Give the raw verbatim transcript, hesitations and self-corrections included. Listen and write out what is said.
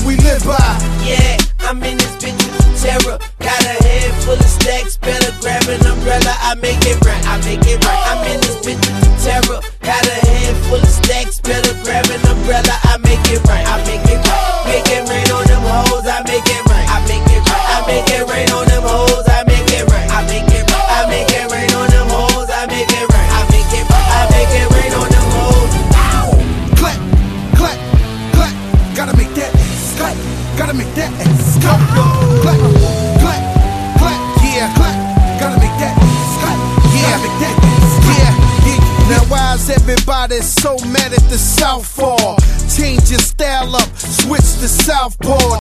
we live by. Yeah, I'm in this bitch with terror. Got a head full of stacks, better grab an umbrella. I make it right, I make it right. I'm in this bitch with terror. Got a head full of stacks, better grab an umbrella. I make it right, I make it right. Make it rain on them hoes, I make it right. I make it right, I make it rain on them hoes, I make it right. I make it right, I make it rain on them hoes, I make it right. I make it right, I make it rain on them hoes. Clap, clap, clap. Gotta make that clap. Gotta make that clap. Clap, clap, clap. Yeah, clap. Gotta make that clap. Yeah, make that yeah, yeah. Now why is everybody so mad at the Southpaw? Change your style up, switch to Southpaw.